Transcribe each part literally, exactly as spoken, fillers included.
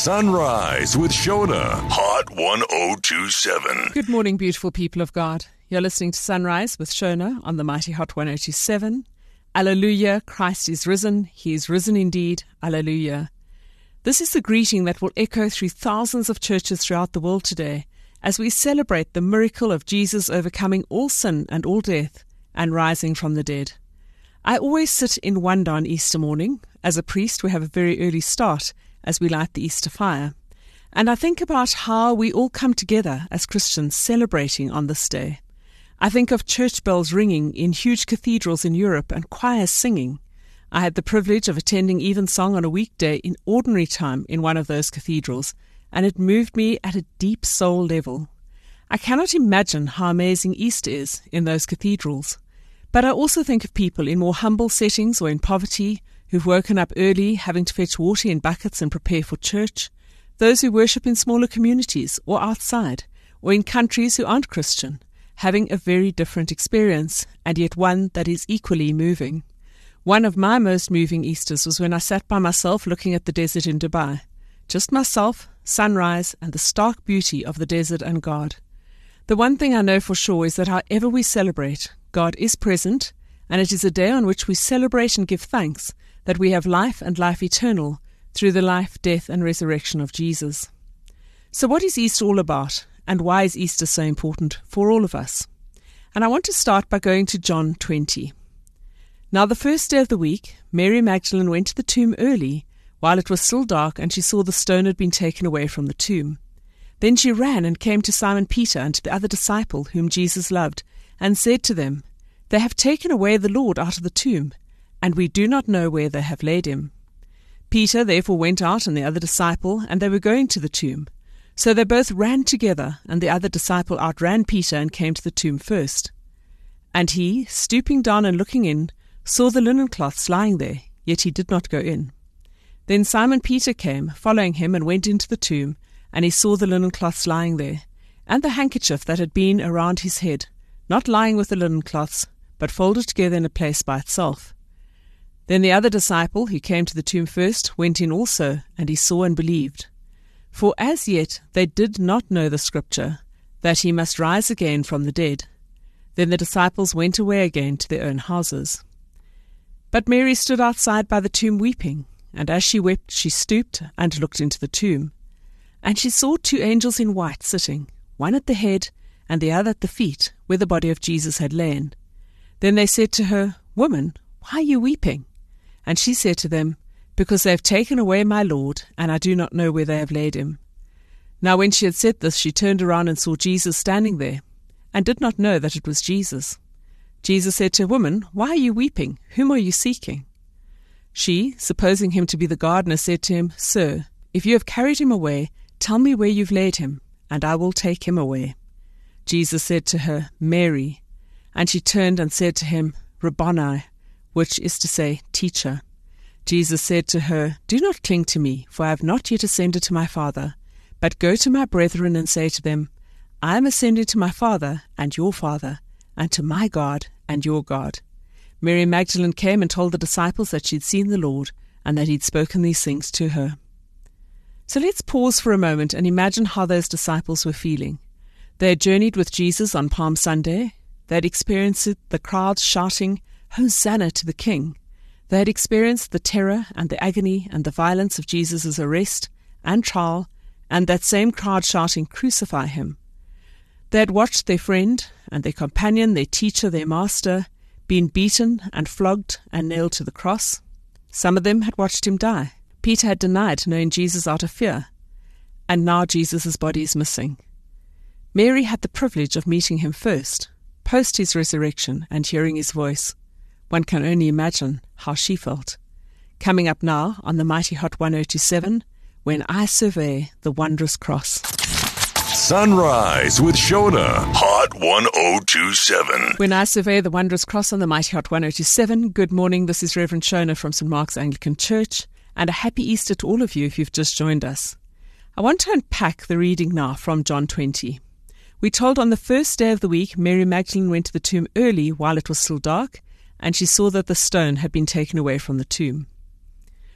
Sunrise with Shona, Hot one oh two seven. Good morning, beautiful people of God. You're listening to Sunrise with Shona on the mighty Hot one oh two seven. Alleluia, Christ is risen. He is risen indeed. Alleluia. This is the greeting that will echo through thousands of churches throughout the world today as we celebrate the miracle of Jesus overcoming all sin and all death and rising from the dead. I always sit in wonder on Easter morning. As a priest, we have a very early start as we light the Easter fire. And I think about how we all come together as Christians celebrating on this day. I think of church bells ringing in huge cathedrals in Europe and choirs singing. I had the privilege of attending Evensong on a weekday in ordinary time in one of those cathedrals, and it moved me at a deep soul level. I cannot imagine how amazing Easter is in those cathedrals. But I also think of people in more humble settings or in poverty who've woken up early, having to fetch water in buckets and prepare for church, those who worship in smaller communities or outside, or in countries who aren't Christian, having a very different experience, and yet one that is equally moving. One of my most moving Easters was when I sat by myself looking at the desert in Dubai. Just myself, sunrise, and the stark beauty of the desert and God. The one thing I know for sure is that however we celebrate, God is present, and it is a day on which we celebrate and give thanks that we have life and life eternal through the life, death, and resurrection of Jesus. So what is Easter all about, and why is Easter so important for all of us? And I want to start by going to John twenty. Now the first day of the week, Mary Magdalene went to the tomb early, while it was still dark, and she saw the stone had been taken away from the tomb. Then she ran and came to Simon Peter and to the other disciple whom Jesus loved, and said to them, "They have taken away the Lord out of the tomb, and we do not know where they have laid him." Peter therefore went out and the other disciple, and they were going to the tomb. So they both ran together, and the other disciple outran Peter and came to the tomb first. And he, stooping down and looking in, saw the linen cloths lying there, yet he did not go in. Then Simon Peter came, following him, and went into the tomb, and he saw the linen cloths lying there, and the handkerchief that had been around his head, not lying with the linen cloths, but folded together in a place by itself. Then the other disciple, who came to the tomb first, went in also, and he saw and believed. For as yet they did not know the scripture, that he must rise again from the dead. Then the disciples went away again to their own houses. But Mary stood outside by the tomb weeping, and as she wept she stooped and looked into the tomb. And she saw two angels in white sitting, one at the head and the other at the feet, where the body of Jesus had lain. Then they said to her, "Woman, why are you weeping?" And she said to them, "Because they have taken away my Lord, and I do not know where they have laid him." Now when she had said this, she turned around and saw Jesus standing there, and did not know that it was Jesus. Jesus said to her, "Woman, why are you weeping? Whom are you seeking?" She, supposing him to be the gardener, said to him, "Sir, if you have carried him away, tell me where you've laid him, and I will take him away." Jesus said to her, "Mary." And she turned and said to him, "Rabboni," which is to say, Teacher. Jesus said to her, "Do not cling to me, for I have not yet ascended to my Father, but go to my brethren and say to them, I am ascending to my Father and your Father, and to my God and your God." Mary Magdalene came and told the disciples that she had seen the Lord, and that he had spoken these things to her. So let's pause for a moment and imagine how those disciples were feeling. They had journeyed with Jesus on Palm Sunday. They had experienced the crowds shouting, "Hosanna to the King." They had experienced the terror and the agony and the violence of Jesus' arrest and trial, and that same crowd shouting, "Crucify him." They had watched their friend and their companion, their teacher, their master, being beaten and flogged and nailed to the cross. Some of them had watched him die. Peter had denied knowing Jesus out of fear, and now Jesus' body is missing. Mary had the privilege of meeting him first, post his resurrection, and hearing his voice. One can only imagine how she felt. Coming up now on the mighty Hot one oh two seven, When I Survey the Wondrous Cross. Sunrise with Shona, Hot one oh two seven. When I Survey the Wondrous Cross on the mighty Hot one oh two seven. Good morning, this is Reverend Shona from Saint Mark's Anglican Church, and a happy Easter to all of you if you've just joined us. I want to unpack the reading now from John twenty. We're told on the first day of the week, Mary Magdalene went to the tomb early while it was still dark, and she saw that the stone had been taken away from the tomb.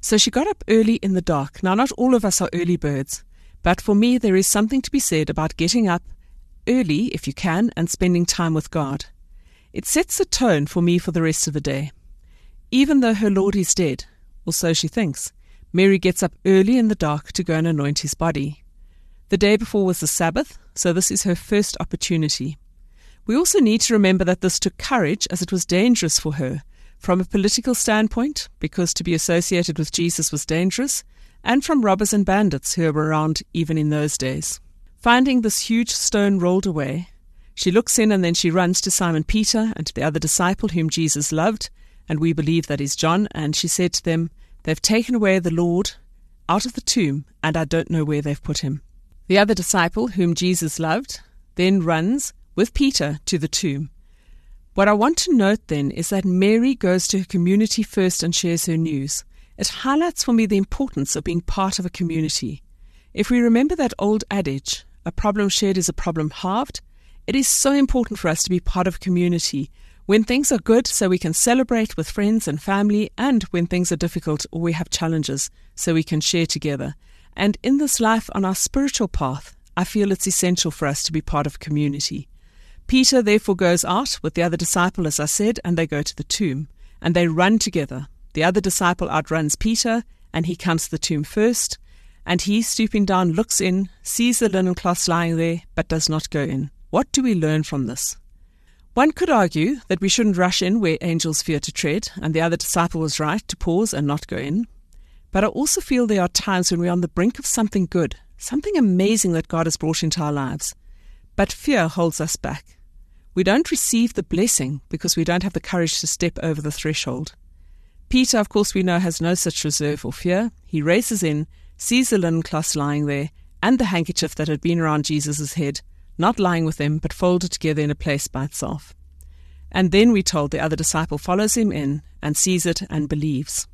So she got up early in the dark. Now, not all of us are early birds, but for me there is something to be said about getting up early, if you can, and spending time with God. It sets the tone for me for the rest of the day. Even though her Lord is dead, or so she thinks, Mary gets up early in the dark to go and anoint his body. The day before was the Sabbath, so this is her first opportunity. We also need to remember that this took courage, as it was dangerous for her, from a political standpoint, because to be associated with Jesus was dangerous, and from robbers and bandits who were around even in those days. Finding this huge stone rolled away, she looks in and then she runs to Simon Peter and to the other disciple whom Jesus loved, and we believe that is John, and she said to them, "They've taken away the Lord out of the tomb, and I don't know where they've put him." The other disciple, whom Jesus loved, then runs with Peter to the tomb. What I want to note then is that Mary goes to her community first and shares her news. It highlights for me the importance of being part of a community. If we remember that old adage, a problem shared is a problem halved, it is so important for us to be part of a community when things are good, so we can celebrate with friends and family, and when things are difficult or we have challenges, so we can share together. And in this life, on our spiritual path, I feel it's essential for us to be part of a community. Peter therefore goes out with the other disciple, as I said, and they go to the tomb, and they run together. The other disciple outruns Peter, and he comes to the tomb first, and he, stooping down, looks in, sees the linen cloths lying there, but does not go in. What do we learn from this? One could argue that we shouldn't rush in where angels fear to tread, and the other disciple was right to pause and not go in. But I also feel there are times when we're on the brink of something good, something amazing that God has brought into our lives. But fear holds us back. We don't receive the blessing because we don't have the courage to step over the threshold. Peter, of course, we know, has no such reserve or fear. He races in, sees the linen cloths lying there, and the handkerchief that had been around Jesus' head, not lying with him, but folded together in a place by itself. And then we're told the other disciple follows him in and sees it and believes.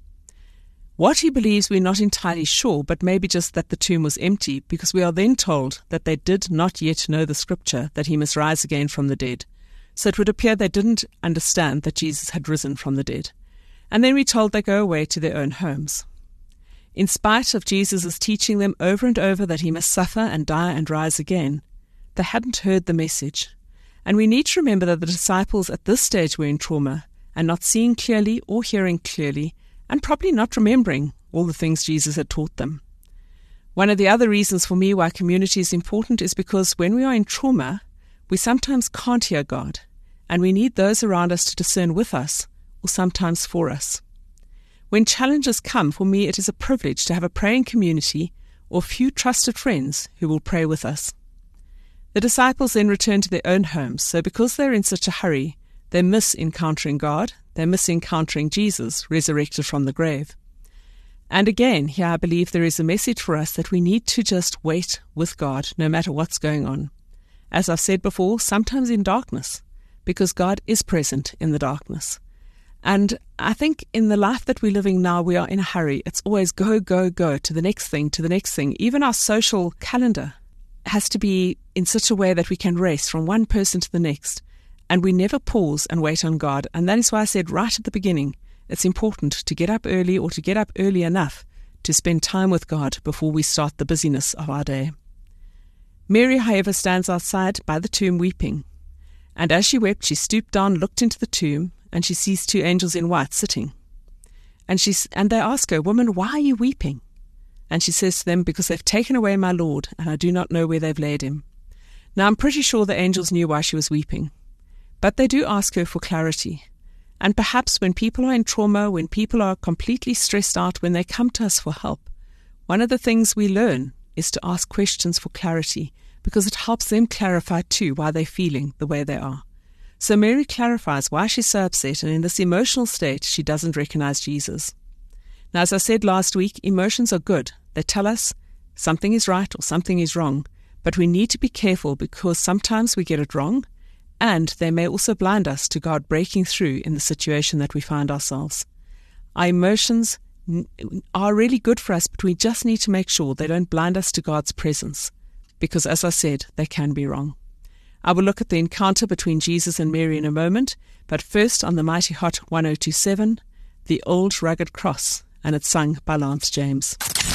What he believes we're not entirely sure, but maybe just that the tomb was empty, because we are then told that they did not yet know the scripture that he must rise again from the dead. So it would appear they didn't understand that Jesus had risen from the dead. And then we're told they go away to their own homes. In spite of Jesus' teaching them over and over that he must suffer and die and rise again, they hadn't heard the message. And we need to remember that the disciples at this stage were in trauma and not seeing clearly or hearing clearly, and probably not remembering all the things Jesus had taught them. One of the other reasons for me why community is important is because when we are in trauma, we sometimes can't hear God, and we need those around us to discern with us, or sometimes for us. When challenges come, for me it is a privilege to have a praying community or few trusted friends who will pray with us. The disciples then return to their own homes, so because they're in such a hurry, they miss encountering God, they miss encountering Jesus, resurrected from the grave. And again, here I believe there is a message for us that we need to just wait with God, no matter what's going on. As I've said before, sometimes in darkness, because God is present in the darkness. And I think in the life that we're living now, we are in a hurry. It's always go, go, go, to the next thing, to the next thing. Even our social calendar has to be in such a way that we can race from one person to the next, and we never pause and wait on God. And that is why I said right at the beginning, it's important to get up early, or to get up early enough to spend time with God before we start the busyness of our day. Mary, however, stands outside by the tomb weeping, and as she wept, she stooped down, looked into the tomb, and she sees two angels in white sitting. And she and they ask her, "Woman, why are you weeping?" And she says to them, "Because they've taken away my Lord, and I do not know where they've laid him." Now, I'm pretty sure the angels knew why she was weeping, but they do ask her for clarity. And perhaps when people are in trauma, when people are completely stressed out, when they come to us for help, one of the things we learn is to ask questions for clarity, because it helps them clarify too why they're feeling the way they are. So Mary clarifies why she's so upset, and in this emotional state, she doesn't recognize Jesus. Now, as I said last week, emotions are good. They tell us something is right or something is wrong, but we need to be careful, because sometimes we get it wrong, and they may also blind us to God breaking through in the situation that we find ourselves. Our emotions are really good for us, but we just need to make sure they don't blind us to God's presence, because, as I said, they can be wrong. I will look at the encounter between Jesus and Mary in a moment, but first on the Mighty Hot one oh two seven, the old rugged cross, and it's sung by Lance James.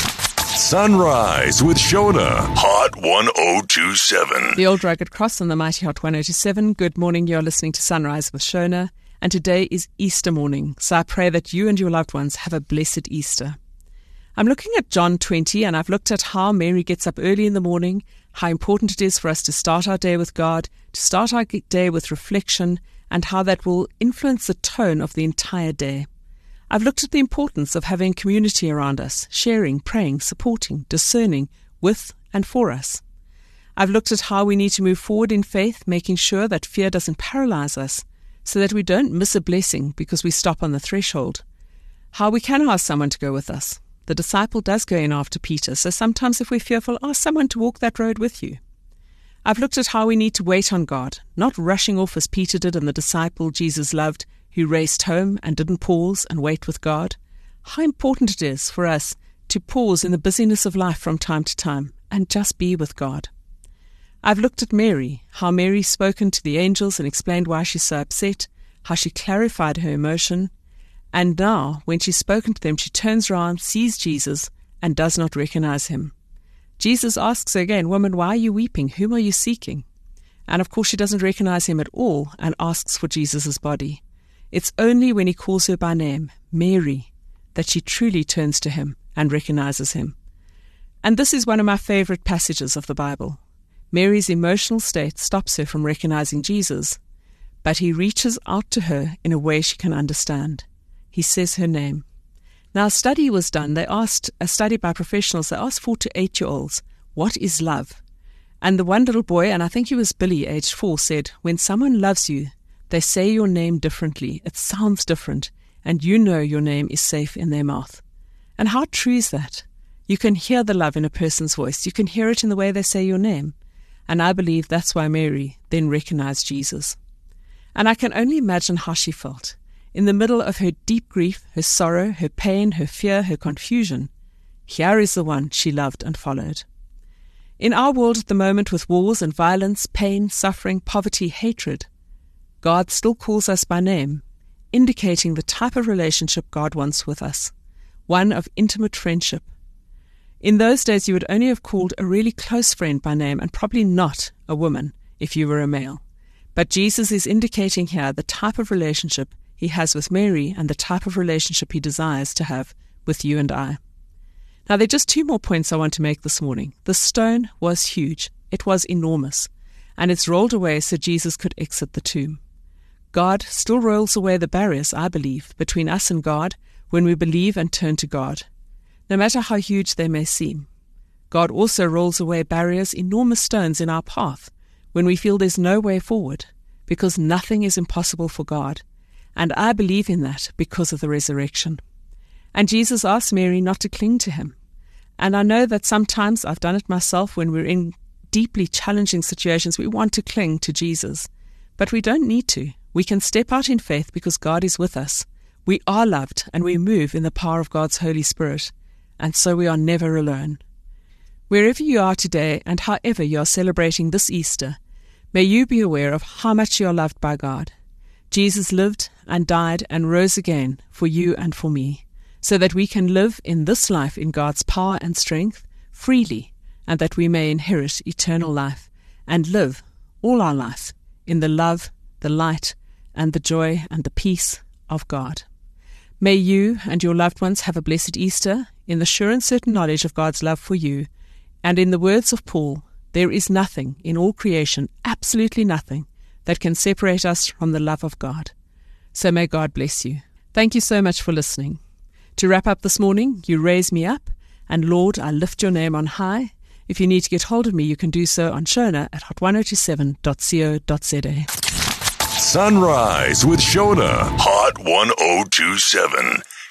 Sunrise with Shona, Hot one oh two seven. The Old Rugged Cross on the Mighty Hot one oh two seven. Good morning, you're listening to Sunrise with Shona, and today is Easter morning, so I pray that you and your loved ones have a blessed Easter. I'm looking at John twenty, and I've looked at how Mary gets up early in the morning, how important it is for us to start our day with God, to start our day with reflection, and how that will influence the tone of the entire day. I've looked at the importance of having community around us, sharing, praying, supporting, discerning with and for us. I've looked at how we need to move forward in faith, making sure that fear doesn't paralyze us, so that we don't miss a blessing because we stop on the threshold. How we can ask someone to go with us. The disciple does go in after Peter, so sometimes if we're fearful, ask someone to walk that road with you. I've looked at how we need to wait on God, not rushing off as Peter did and the disciple Jesus loved, who raced home and didn't pause and wait with God. How important it is for us to pause in the busyness of life from time to time and just be with God. I've looked at Mary, how Mary's spoken to the angels and explained why she's so upset, how she clarified her emotion, and now, when she's spoken to them, she turns around, sees Jesus, and does not recognize him. Jesus asks her again, "Woman, why are you weeping? Whom are you seeking?" And of course she doesn't recognize him at all and asks for Jesus' body. It's only when he calls her by name, Mary, that she truly turns to him and recognizes him. And this is one of my favorite passages of the Bible. Mary's emotional state stops her from recognizing Jesus, but he reaches out to her in a way she can understand. He says her name. Now, a study was done. They asked, a study by professionals, they asked four to eight-year-olds, what is love? And the one little boy, and I think he was Billy, aged four, said, when someone loves you, they say your name differently. It sounds different, and you know your name is safe in their mouth. And how true is that? You can hear the love in a person's voice. You can hear it in the way they say your name. And I believe that's why Mary then recognized Jesus. And I can only imagine how she felt. In the middle of her deep grief, her sorrow, her pain, her fear, her confusion, here is the one she loved and followed. In our world at the moment, with wars and violence, pain, suffering, poverty, hatred, God still calls us by name, indicating the type of relationship God wants with us, one of intimate friendship. In those days, you would only have called a really close friend by name, and probably not a woman if you were a male. But Jesus is indicating here the type of relationship he has with Mary and the type of relationship he desires to have with you and I. Now, there are just two more points I want to make this morning. The stone was huge. It was enormous. And it's rolled away so Jesus could exit the tomb. God still rolls away the barriers, I believe, between us and God when we believe and turn to God, no matter how huge they may seem. God also rolls away barriers, enormous stones in our path, when we feel there's no way forward, because nothing is impossible for God. And I believe in that because of the resurrection. And Jesus asked Mary not to cling to him. And I know that sometimes, I've done it myself, when we're in deeply challenging situations, we want to cling to Jesus. But we don't need to. We can step out in faith because God is with us. We are loved and we move in the power of God's Holy Spirit. And so we are never alone. Wherever you are today and however you are celebrating this Easter, may you be aware of how much you are loved by God. Jesus lived and died and rose again for you and for me, so that we can live in this life in God's power and strength freely, and that we may inherit eternal life and live all our life in the love, the light, and the joy and the peace of God. May you and your loved ones have a blessed Easter in the sure and certain knowledge of God's love for you, and in the words of Paul, there is nothing in all creation, absolutely nothing, that can separate us from the love of God. So may God bless you. Thank you so much for listening. To wrap up this morning, you raise me up, and Lord, I lift your name on high. If you need to get hold of me, you can do so on Shona at hot one oh two seven dot co dot za. Sunrise with Shona, Hot one oh two seven.